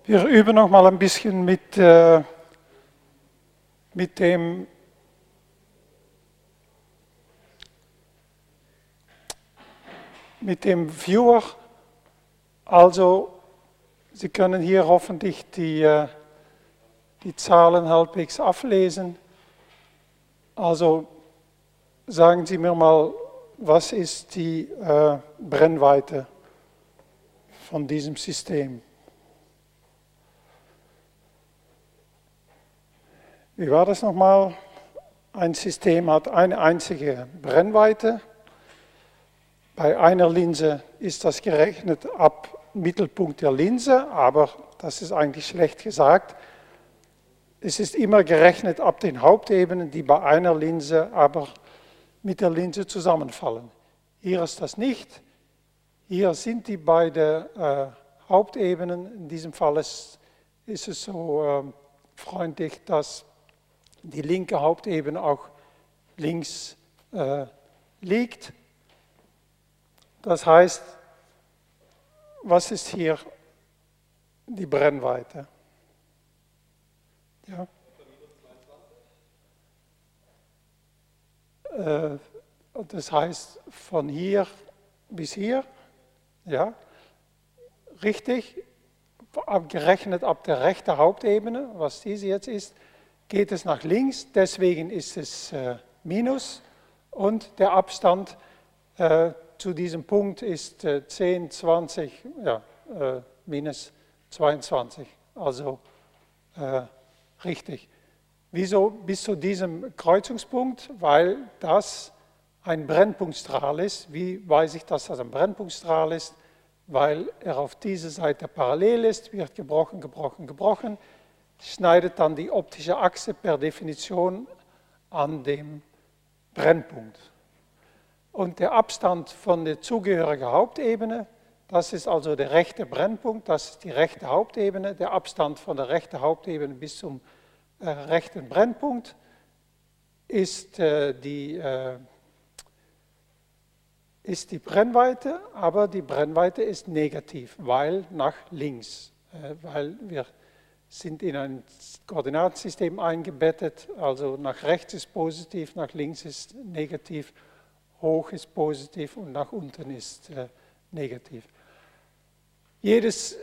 Wir üben noch mal ein bisschen mit dem Viewer. Also, Sie können hier hoffentlich die Zahlen halbwegs ablesen. Also, sagen Sie mir mal, was ist die Brennweite von diesem System? Wie war das nochmal? Ein System hat eine einzige Brennweite. Bei einer Linse ist das gerechnet ab Mittelpunkt der Linse, aber das ist eigentlich schlecht gesagt. Es ist immer gerechnet ab den Hauptebenen, die bei einer Linse aber mit der Linse zusammenfallen. Hier ist das nicht. Hier sind die beiden Hauptebenen. In diesem Fall ist es so freundlich, dass die linke Hauptebene auch links liegt. Das heißt, was ist hier die Brennweite? Ja. Das heißt, von hier bis hier, ja, richtig, gerechnet ab der rechten Hauptebene, was diese jetzt ist, geht es nach links, deswegen ist es Minus und der Abstand zu diesem Punkt ist 10, 20, ja, minus 22, also richtig. Wieso bis zu diesem Kreuzungspunkt? Weil das ein Brennpunktstrahl ist. Wie weiß ich, dass das ein Brennpunktstrahl ist? Weil er auf dieser Seite parallel ist, wird gebrochen, gebrochen, gebrochen, schneidet dann die optische Achse per Definition an dem Brennpunkt. Und der Abstand von der zugehörigen Hauptebene, das ist also der rechte Brennpunkt, das ist die rechte Hauptebene, der Abstand von der rechten Hauptebene bis zum rechten Brennpunkt ist die Brennweite, aber die Brennweite ist negativ, weil nach links, weil wir sind in ein Koordinatensystem eingebettet, also nach rechts ist positiv, nach links ist negativ, hoch ist positiv und nach unten ist negativ. Jedes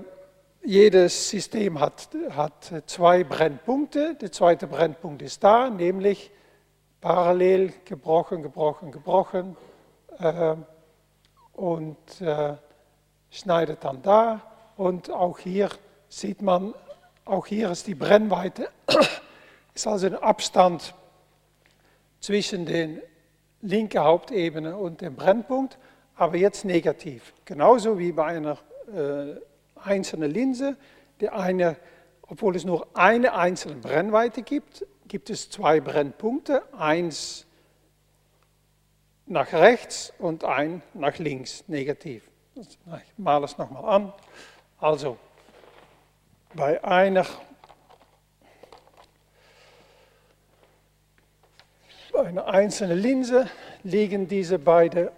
System hat zwei Brennpunkte. Der zweite Brennpunkt ist da, nämlich parallel gebrochen, gebrochen, gebrochen und schneidet dann da. Und auch hier sieht man, auch hier ist die Brennweite, ist also ein Abstand zwischen der linken Hauptebene und dem Brennpunkt, aber jetzt negativ. Genauso wie bei einer einzelnen Linse, obwohl es nur eine einzelne Brennweite gibt, gibt es zwei Brennpunkte, eins nach rechts und ein nach links, negativ. Ich male es nochmal an. Also bei einer einzelnen Linse liegen diese beiden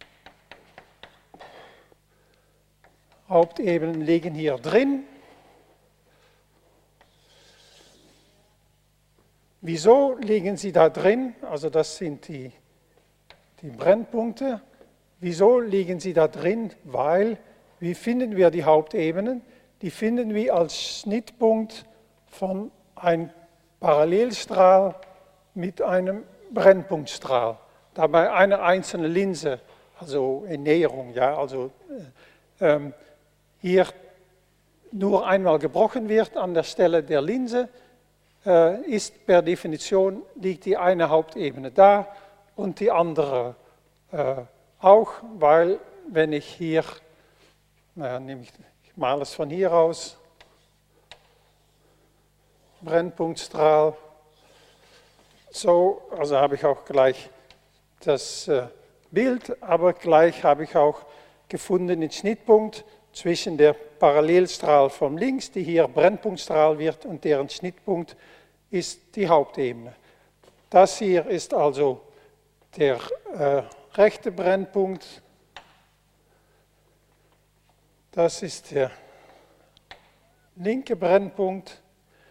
Hauptebenen liegen hier drin. Wieso liegen sie da drin? Also das sind die Brennpunkte. Wieso liegen sie da drin? Weil, wie finden wir die Hauptebenen? Die finden wir als Schnittpunkt von einem Parallelstrahl mit einem Brennpunktstrahl. Da bei einer einzelnen Linse, also in Näherung, ja, also hier nur einmal gebrochen wird an der Stelle der Linse, ist per Definition, liegt die eine Hauptebene da und die andere auch, weil wenn ich hier, ich male es von hier aus, Brennpunktstrahl, so, also habe ich auch gleich das Bild, aber gleich habe ich auch gefunden den Schnittpunkt zwischen der Parallelstrahl von links, die hier Brennpunktstrahl wird, und deren Schnittpunkt ist die Hauptebene. Das hier ist also der rechte linke Brennpunkt.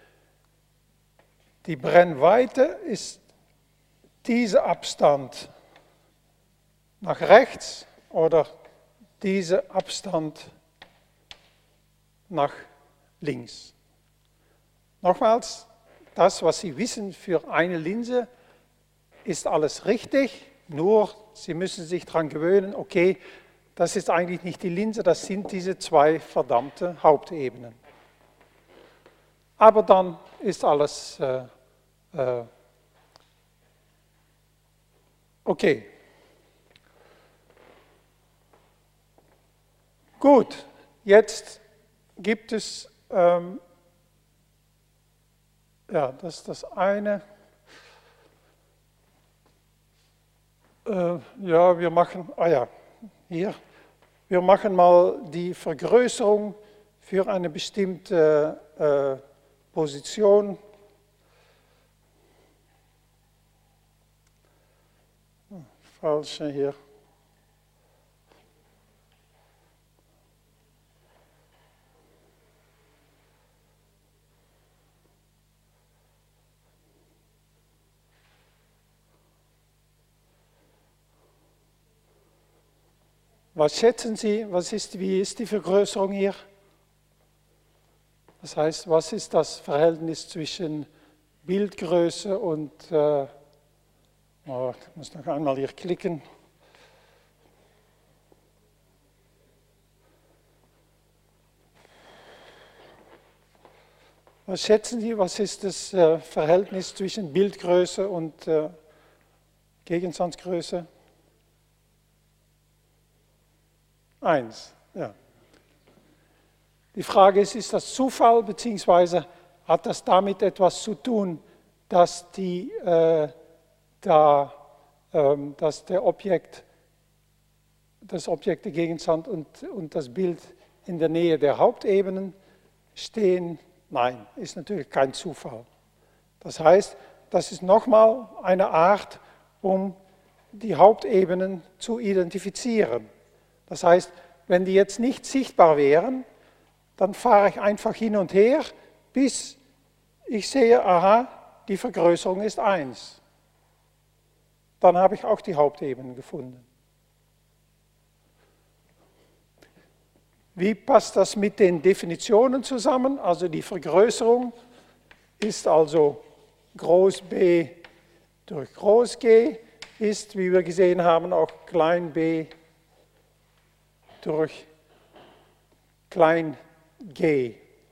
Die Brennweite ist dieser Abstand nach rechts oder dieser Abstand nach links. Nochmals, das, was Sie wissen für eine Linse, ist alles richtig, nur Sie müssen sich daran gewöhnen, okay, das ist eigentlich nicht die Linse, das sind diese zwei verdammte Hauptebenen. Aber dann ist alles okay. Gut, jetzt gibt es, ja, das ist das eine. Ja, wir machen, hier. Wir machen mal die Vergrößerung für eine bestimmte Position. Falsche hier. Was schätzen Sie, wie ist die Vergrößerung hier? Das heißt, was ist das Verhältnis zwischen Bildgröße und, ich muss noch einmal hier klicken. Was schätzen Sie, was ist das Verhältnis zwischen Bildgröße und Gegenstandsgröße? 1, ja. Die Frage ist das Zufall, beziehungsweise hat das damit etwas zu tun, dass, dass das Objekt, der Gegenstand und das Bild in der Nähe der Hauptebenen stehen? Nein, ist natürlich kein Zufall. Das heißt, das ist nochmal eine Art, um die Hauptebenen zu identifizieren. Das heißt, wenn die jetzt nicht sichtbar wären, dann fahre ich einfach hin und her, bis ich sehe, aha, die Vergrößerung ist 1. Dann habe ich auch die Hauptebenen gefunden. Wie passt das mit den Definitionen zusammen? Also die Vergrößerung ist also Groß B durch Groß G, ist, wie wir gesehen haben, auch klein b durch klein g.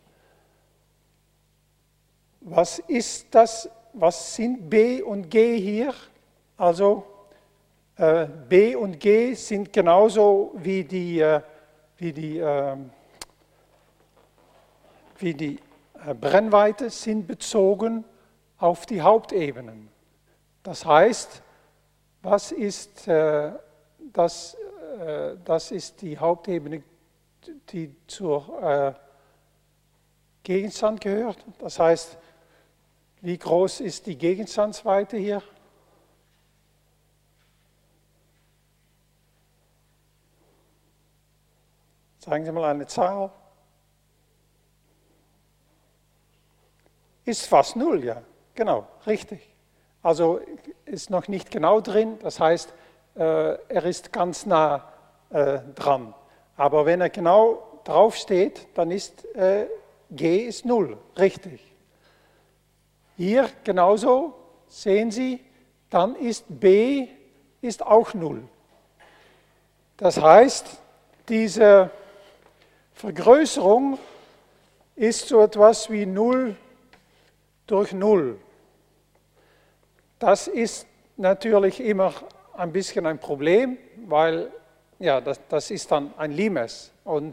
Was ist das? Was sind B und G hier? Also B und G sind genauso wie die Brennweite sind bezogen auf die Hauptebenen. Das heißt, was ist das ist die Hauptebene, die zur Gegenstand gehört. Das heißt, wie groß ist die Gegenstandsweite hier? Sagen Sie mal eine Zahl. Ist fast 0, ja. Genau, richtig. Also ist noch nicht genau drin, das heißt, er ist ganz nah dran. Aber wenn er genau drauf steht, dann ist G ist 0, richtig. Hier genauso, sehen Sie, dann ist B ist auch 0. Das heißt, diese Vergrößerung ist so etwas wie 0 durch 0. Das ist natürlich immer ein bisschen ein Problem, weil ja, das ist dann ein Limes und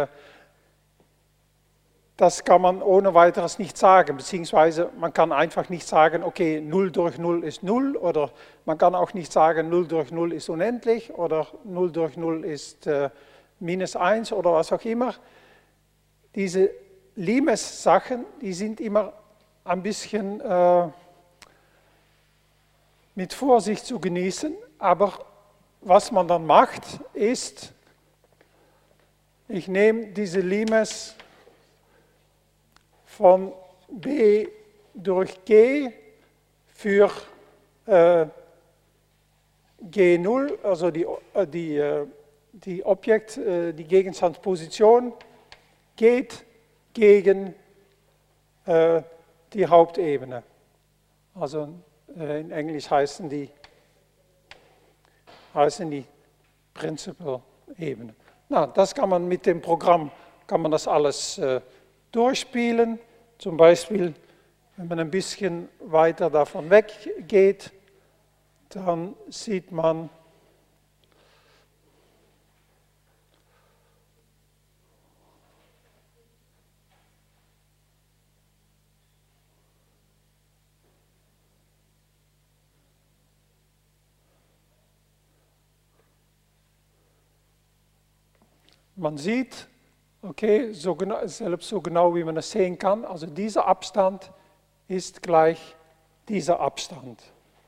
das kann man ohne weiteres nicht sagen, beziehungsweise man kann einfach nicht sagen, okay, 0 durch 0 ist 0 oder man kann auch nicht sagen, 0 durch 0 ist unendlich oder 0 durch 0 ist minus 1 oder was auch immer. Diese Limes-Sachen, die sind immer ein bisschen mit Vorsicht zu genießen, aber was man dann macht, ist, ich nehme diese Limes von B durch G für G0, also die Gegenstandsposition, geht gegen die Hauptebene. Also in Englisch heißen die Principal-Ebene. Na, das kann man mit dem Programm, kann man das alles durchspielen. Zum Beispiel, wenn man ein bisschen weiter davon weggeht, dann sieht man, man sieht, okay, selbst so genau wie man es sehen kann, also dieser Abstand ist gleich dieser Abstand.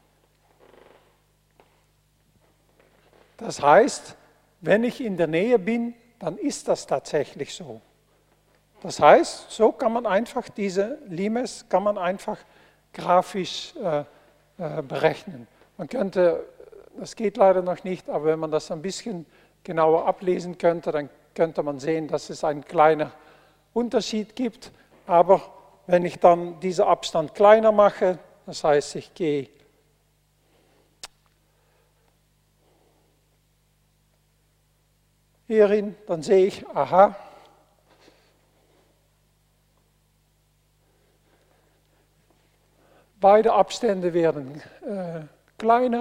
Das heißt, wenn ich in der Nähe bin, dann ist das tatsächlich so. Das heißt, so kann man einfach diese Limes, kann man einfach grafisch berechnen. Man könnte, das geht leider noch nicht, aber wenn man das ein bisschen genauer ablesen könnte, dann könnte man sehen, dass es einen kleinen Unterschied gibt. Aber wenn ich dann diesen Abstand kleiner mache, das heißt, ich gehe hierhin, dann sehe ich, aha, beide Abstände werden kleiner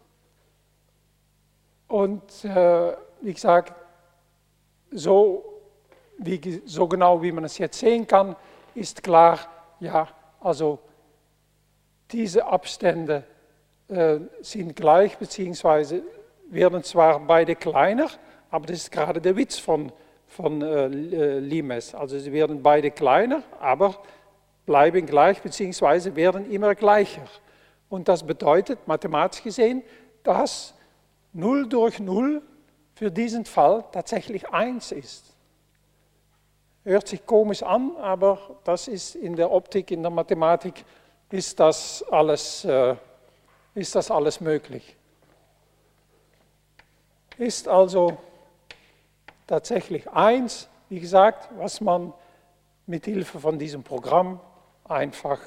und wie gesagt, so genau wie man es jetzt sehen kann, ist klar, ja, also diese Abstände sind gleich, beziehungsweise werden zwar beide kleiner, aber das ist gerade der Witz von Limes. Also sie werden beide kleiner, aber bleiben gleich, beziehungsweise werden immer gleicher. Und das bedeutet, mathematisch gesehen, dass 0 durch 0 für diesen Fall tatsächlich 1 ist. Hört sich komisch an, aber das ist in der Optik, in der Mathematik, ist das alles möglich. Ist also tatsächlich 1, wie gesagt, was man mit Hilfe von diesem Programm einfach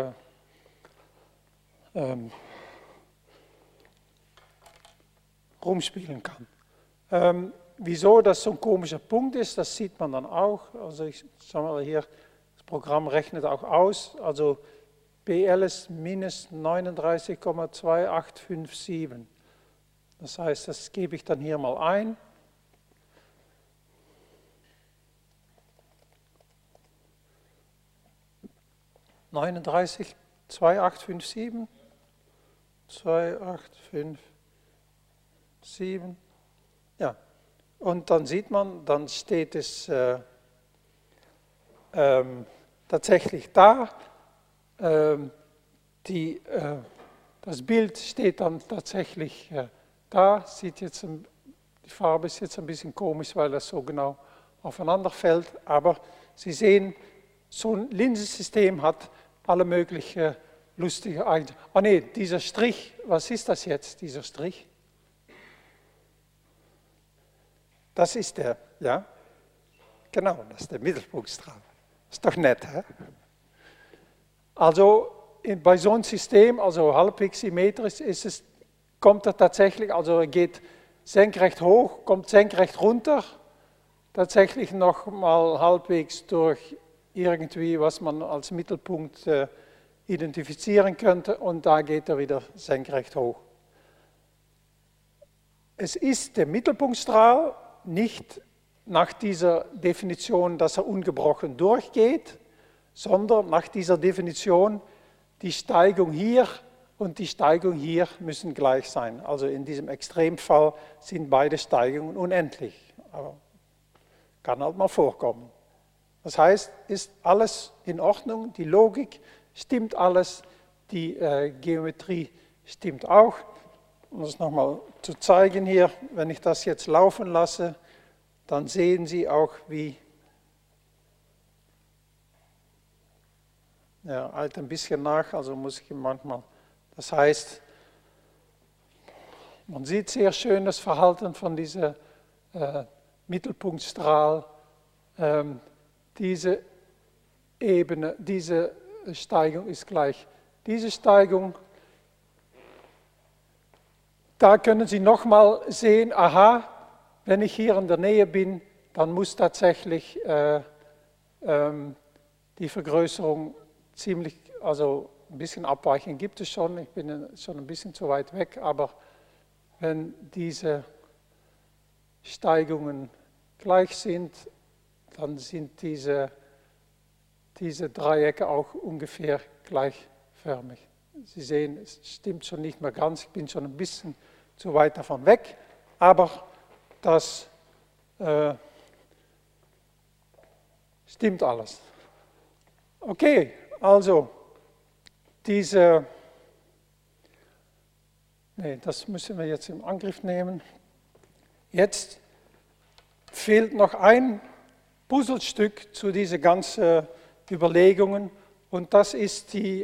rumspielen kann. Wieso das so ein komischer Punkt ist, das sieht man dann auch. Also ich sage mal hier, das Programm rechnet auch aus. Also BL ist minus 39,2857. Das heißt, das gebe ich dann hier mal ein. (39,2857) 2857. Ja, und dann sieht man, dann steht es tatsächlich da. Das Bild steht dann tatsächlich da. Sieht jetzt, die Farbe ist jetzt ein bisschen komisch, weil das so genau aufeinander fällt. Aber Sie sehen, so ein Linsensystem hat alle möglichen lustige Eigenschaften. Ah nee, dieser Strich, was ist das jetzt, dieser Strich? Das ist der, ja? Genau, das ist der Mittelpunktstrahl. Ist doch nett, hä? Also bei so einem System, also halbwegs symmetrisch, kommt er tatsächlich, also er geht senkrecht hoch, kommt senkrecht runter, tatsächlich nochmal halbwegs durch irgendwie, was man als Mittelpunkt identifizieren könnte, und da geht er wieder senkrecht hoch. Es ist der Mittelpunktstrahl, nicht nach dieser Definition, dass er ungebrochen durchgeht, sondern nach dieser Definition, die Steigung hier und die Steigung hier müssen gleich sein. Also in diesem Extremfall sind beide Steigungen unendlich. Aber kann halt mal vorkommen. Das heißt, ist alles in Ordnung, die Logik stimmt alles, die Geometrie stimmt auch. Um das nochmal zu zeigen hier, wenn ich das jetzt laufen lasse, dann sehen Sie auch, wie er eilt ein bisschen nach, also muss ich ihm manchmal, das heißt, man sieht sehr schön das Verhalten von diesem Mittelpunktstrahl, diese Ebene, diese Steigung ist gleich diese Steigung. Da können Sie nochmal sehen, aha, wenn ich hier in der Nähe bin, dann muss tatsächlich die Vergrößerung ziemlich, also ein bisschen Abweichung gibt es schon, ich bin schon ein bisschen zu weit weg, aber wenn diese Steigungen gleich sind, dann sind diese Dreiecke auch ungefähr gleichförmig. Sie sehen, es stimmt schon nicht mehr ganz, ich bin schon ein bisschen zu weit davon weg, aber das stimmt alles. Okay, also das müssen wir jetzt im Angriff nehmen. Jetzt fehlt noch ein Puzzlestück zu diesen ganzen Überlegungen und das ist die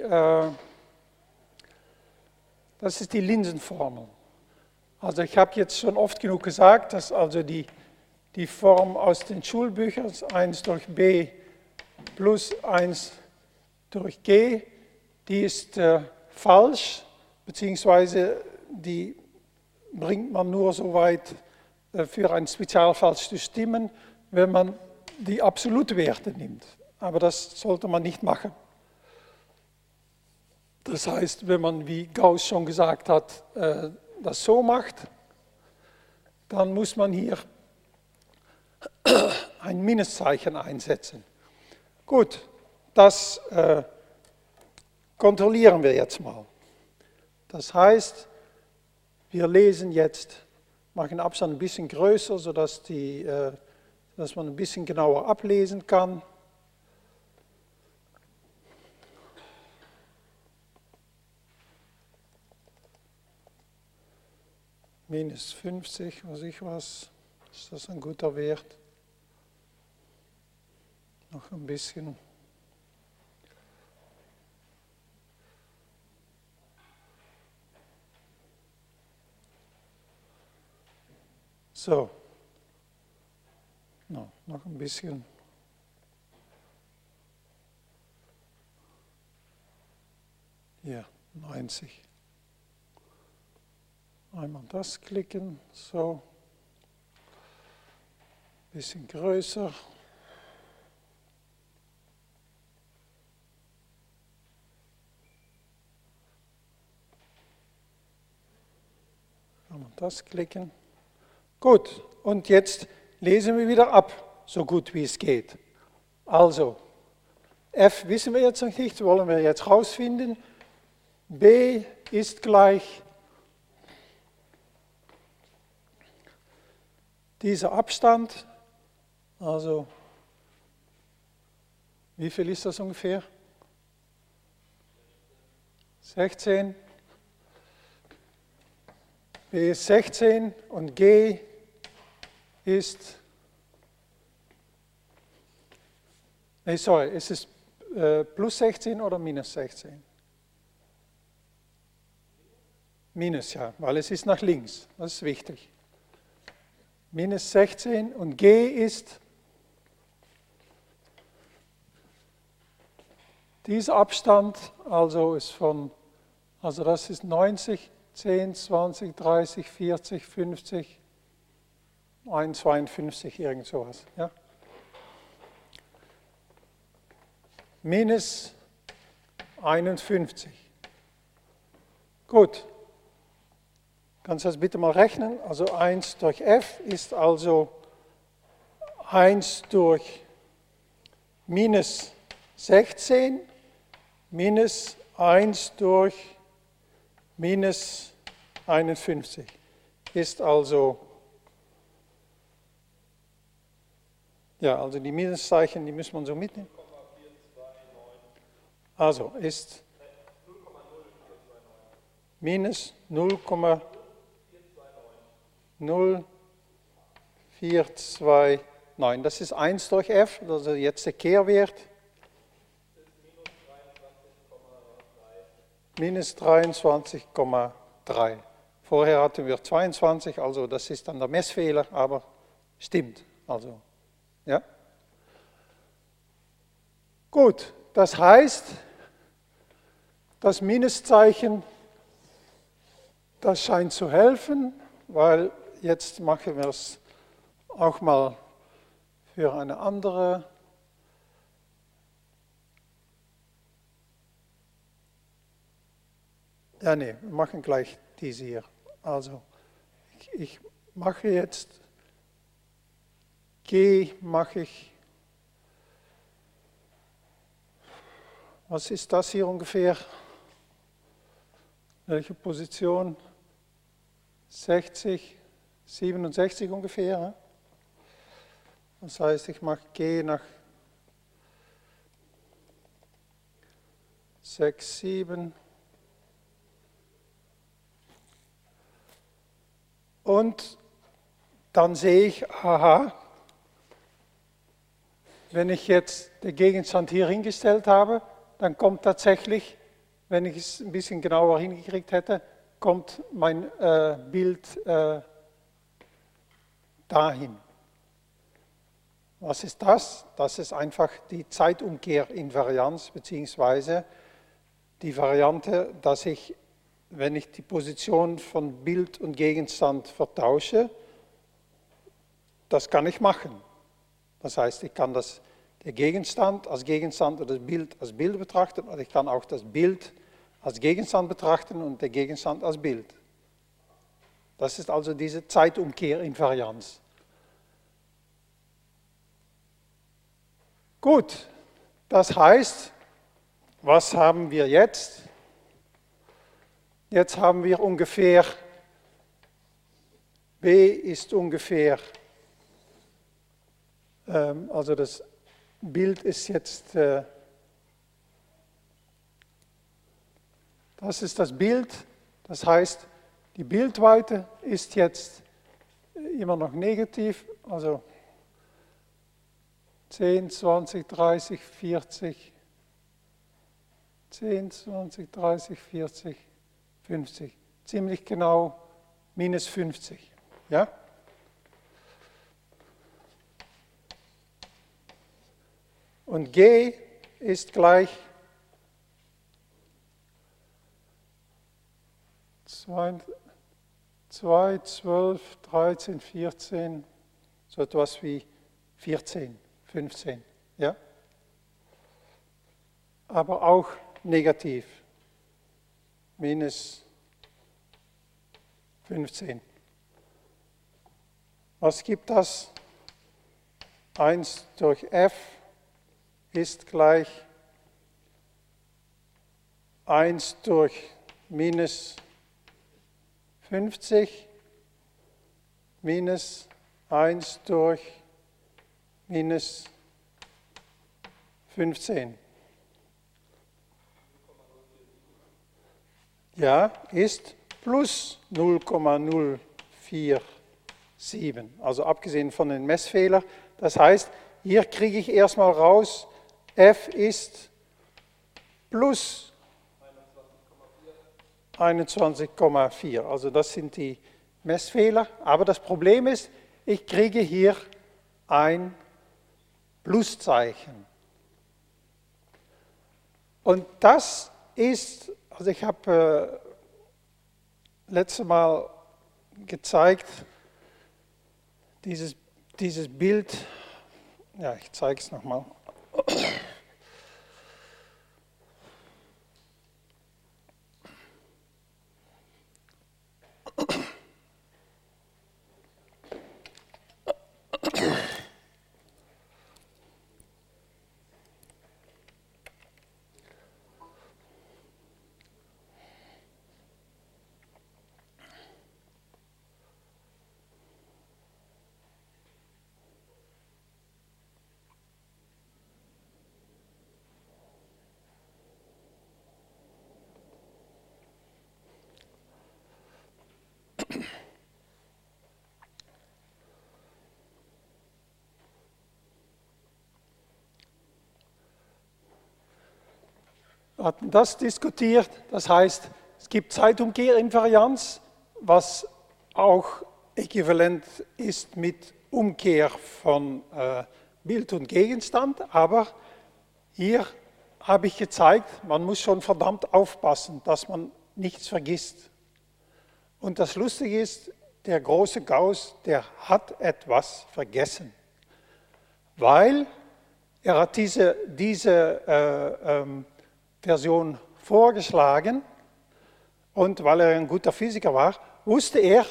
Linsenformel. Also ich habe jetzt schon oft genug gesagt, dass also die Form aus den Schulbüchern 1 durch b plus 1 durch g, die ist falsch, beziehungsweise die bringt man nur so weit für einen Spezialfall zu stimmen, wenn man die Absolutwerte nimmt. Aber das sollte man nicht machen. Das heißt, wenn man, wie Gauss schon gesagt hat, das so macht, dann muss man hier ein Minuszeichen einsetzen. Gut, das kontrollieren wir jetzt mal. Das heißt, wir lesen jetzt, machen den Abstand ein bisschen größer, sodass dass man ein bisschen genauer ablesen kann. Minus 50, weiß ich was, ist das ein guter Wert? Noch ein bisschen. So, no, noch ein bisschen. Hier, 90. Einmal das klicken, so. Ein bisschen größer. Kann man das klicken. Gut, und jetzt lesen wir wieder ab, so gut wie es geht. Also, f wissen wir jetzt noch nicht, wollen wir jetzt rausfinden. B ist gleich dieser Abstand, also wie viel ist das ungefähr? 16. B ist 16 und G ist, ist es plus 16 oder minus 16? Minus, ja, weil es ist nach links, das ist wichtig. Minus 16 und G ist dieser Abstand, also das ist 90, 10, 20, 30, 40, 50, 52, irgend sowas. Ja? Minus 51. Gut. Kannst du das bitte mal rechnen? Also 1 durch f ist also 1 durch minus 16 minus 1 durch minus 51. Ist also, ja, also die Minuszeichen, die muss man so mitnehmen. Also ist minus 0,0429. Das ist 1 durch f, also jetzt der Kehrwert. minus 23,3. Vorher hatten wir 22, also das ist dann der Messfehler, aber stimmt. Also, ja. Gut, das heißt, das Minuszeichen, das scheint zu helfen, weil jetzt machen wir es auch mal für eine andere. Ja, nee, wir machen gleich diese hier. Also, ich mache jetzt G, mache ich, was ist das hier ungefähr? Welche Position? 60, 67 ungefähr. Ne? Das heißt, ich mache G nach 6, 7. Und dann sehe ich, aha, wenn ich jetzt den Gegenstand hier hingestellt habe, dann kommt tatsächlich, wenn ich es ein bisschen genauer hingekriegt hätte, kommt mein Bild dahin. Was ist das? Das ist einfach die Zeitumkehrinvarianz, beziehungsweise die Variante, dass ich, wenn ich die Position von Bild und Gegenstand vertausche, das kann ich machen. Das heißt, ich kann den Gegenstand als Gegenstand oder das Bild als Bild betrachten, oder ich kann auch das Bild als Gegenstand betrachten und den Gegenstand als Bild. Das ist also diese Zeitumkehrinvarianz. Gut, das heißt, was haben wir jetzt? Jetzt haben wir ungefähr, B ist ungefähr, also das Bild ist jetzt, das ist das Bild, das heißt, die Bildweite ist jetzt immer noch negativ, also 10, 20, 30, 40, 10, 20, 30, 40, 50, ziemlich genau minus 50, ja? Und G ist gleich 2, 12, 13, 14, so etwas wie 14, 15, ja? Aber auch negativ, minus 15. Was gibt das? 1 durch f ist gleich 1 durch minus 50 minus 1 durch minus 15. Ja, ist plus 0,047, also abgesehen von den Messfehlern. Das heißt, hier kriege ich erstmal raus, f ist plus 21,4. Also das sind die Messfehler. Aber das Problem ist, ich kriege hier ein Pluszeichen. Und das ist, also ich habe letztes Mal gezeigt, dieses Bild, ja, ich zeige es nochmal. Wir hatten das diskutiert, das heißt, es gibt Zeitumkehrinvarianz, was auch äquivalent ist mit Umkehr von Bild und Gegenstand, aber hier habe ich gezeigt, man muss schon verdammt aufpassen, dass man nichts vergisst. Und das Lustige ist, der große Gauss, der hat etwas vergessen, weil er hat diese Version vorgeschlagen und weil er ein guter Physiker war, wusste er,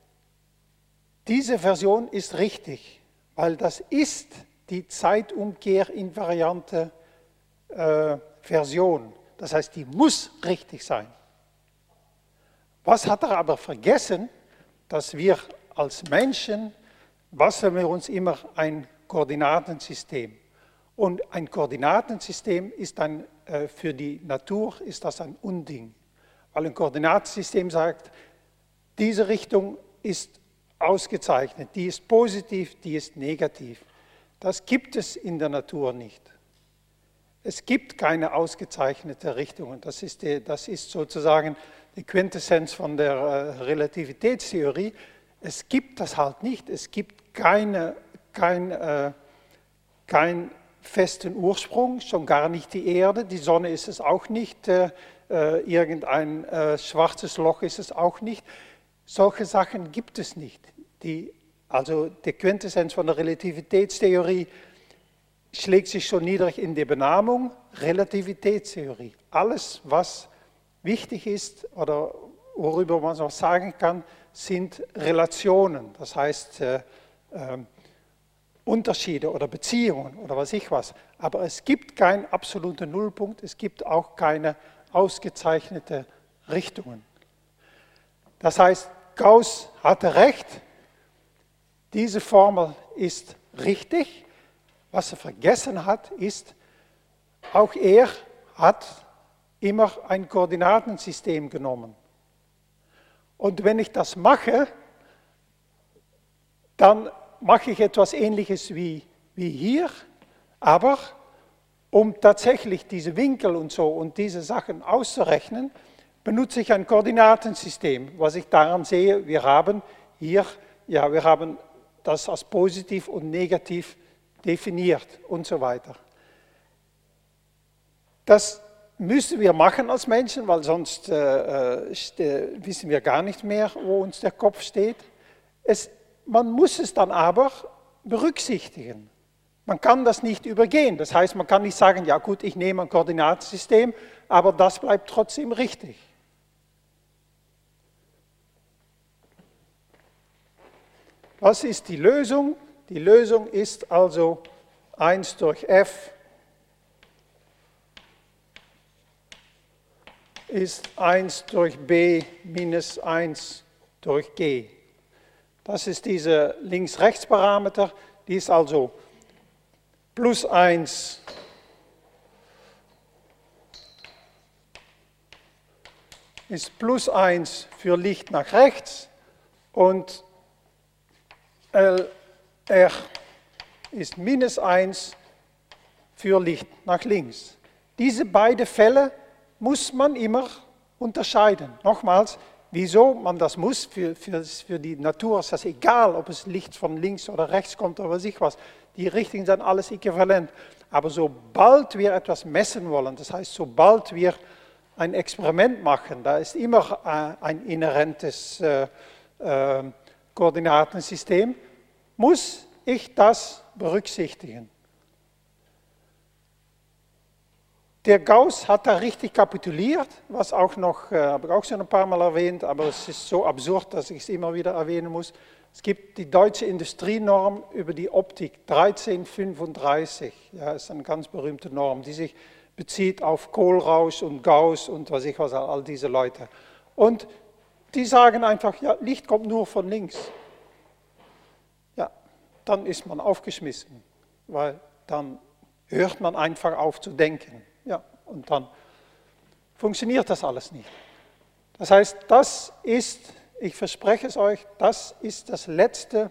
diese Version ist richtig, weil das ist die Zeitumkehrinvariante Version. Das heißt, die muss richtig sein. Was hat er aber vergessen, dass wir als Menschen basteln wir uns immer ein Koordinatensystem. Und ein Koordinatensystem ist dann für die Natur ist das ein Unding. Weil ein Koordinatensystem sagt, diese Richtung ist ausgezeichnet, die ist positiv, die ist negativ. Das gibt es in der Natur nicht. Es gibt keine ausgezeichnete Richtungen. Das ist sozusagen die Quintessenz von der Relativitätstheorie. Es gibt das halt nicht. Es gibt keinen festen Ursprung, schon gar nicht die Erde. Die Sonne ist es auch nicht. Irgendein schwarzes Loch ist es auch nicht. Solche Sachen gibt es nicht. Also die Quintessenz von der Relativitätstheorie schlägt sich schon niedrig in der Benamung Relativitätstheorie. Alles, was wichtig ist oder worüber man was sagen kann, sind Relationen. Das heißt Unterschiede oder Beziehungen oder was ich was. Aber es gibt keinen absoluten Nullpunkt, es gibt auch keine ausgezeichnete Richtungen. Das heißt, Gauss hatte recht, diese Formel ist richtig. Was er vergessen hat, ist, auch er hat immer ein Koordinatensystem genommen. Und wenn ich das mache, dann mache ich etwas Ähnliches wie hier, aber um tatsächlich diese Winkel und so und diese Sachen auszurechnen, benutze ich ein Koordinatensystem. Was ich daran sehe, wir haben hier, ja, wir haben das als positiv und negativ definiert und so weiter. Das müssen wir machen als Menschen, weil sonst wissen wir gar nicht mehr, wo uns der Kopf steht. Man muss es dann aber berücksichtigen. Man kann das nicht übergehen. Das heißt, man kann nicht sagen, ja gut, ich nehme ein Koordinatensystem, aber das bleibt trotzdem richtig. Was ist die Lösung? Die Lösung ist also 1 durch f ist 1 durch b minus 1 durch g. Das ist diese Links-Rechts-Parameter, die ist also plus 1 ist plus 1 für Licht nach rechts und LR ist minus 1 für Licht nach links. Diese beiden Fälle muss man immer unterscheiden. Nochmals, wieso man das muss, für die Natur ist das egal, ob es Licht von links oder rechts kommt oder was ich was. Die Richtungen sind alles äquivalent. Aber sobald wir etwas messen wollen, das heißt, sobald wir ein Experiment machen, da ist immer ein inhärentes Koordinatensystem, muss ich das berücksichtigen. Der Gauss hat da richtig kapituliert, was auch noch, habe ich auch schon ein paar Mal erwähnt, aber es ist so absurd, dass ich es immer wieder erwähnen muss. Es gibt die deutsche Industrienorm über die Optik 1335, ja, ist eine ganz berühmte Norm, die sich bezieht auf Kohlrausch und Gauss und was ich was, all diese Leute. Und die sagen einfach, ja, Licht kommt nur von links. Ja, dann ist man aufgeschmissen, weil dann hört man einfach auf zu denken. Ja, und dann funktioniert das alles nicht. Das heißt, das ist, ich verspreche es euch, das ist das letzte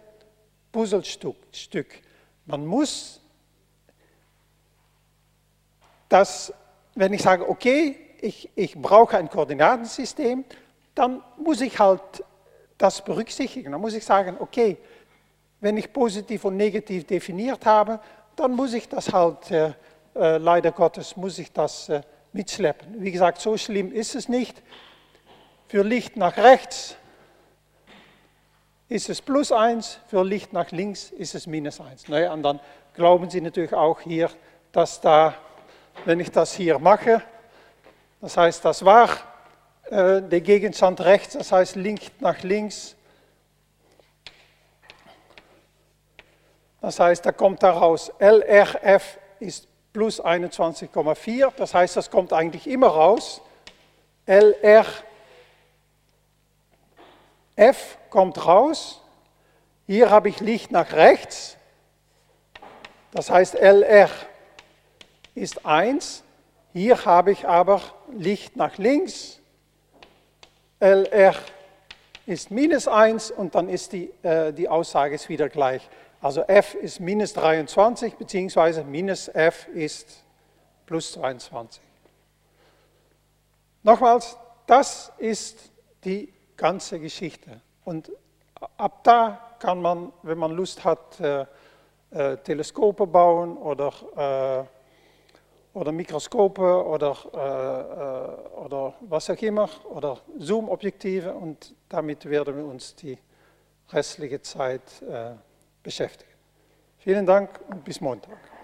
Puzzlestück. Man muss das wenn ich sage, okay, ich brauche ein Koordinatensystem, dann muss ich halt das berücksichtigen. Dann muss ich sagen, okay, wenn ich positiv und negativ definiert habe, dann muss ich das halt, leider Gottes, muss ich das mitschleppen. Wie gesagt, so schlimm ist es nicht. Für Licht nach rechts ist es +1, für Licht nach links ist es -1. Naja, und dann glauben Sie natürlich auch hier, dass da, wenn ich das hier mache, das heißt, das war der Gegenstand rechts, das heißt Licht nach links. Das heißt, da kommt daraus, LRF ist +21,4, das heißt, das kommt eigentlich immer raus. LRF kommt raus, hier habe ich Licht nach rechts, das heißt, LR ist 1, hier habe ich aber Licht nach links, LR ist -1 und dann ist die Aussage ist wieder gleich. Also F ist -23 beziehungsweise -F ist +22. Nochmals, das ist die ganze Geschichte. Und ab da kann man, wenn man Lust hat, Teleskope bauen oder Mikroskope oder was auch immer, oder Zoom-Objektive, und damit werden wir uns die restliche Zeit beschäftigen. Vielen Dank und bis Montag.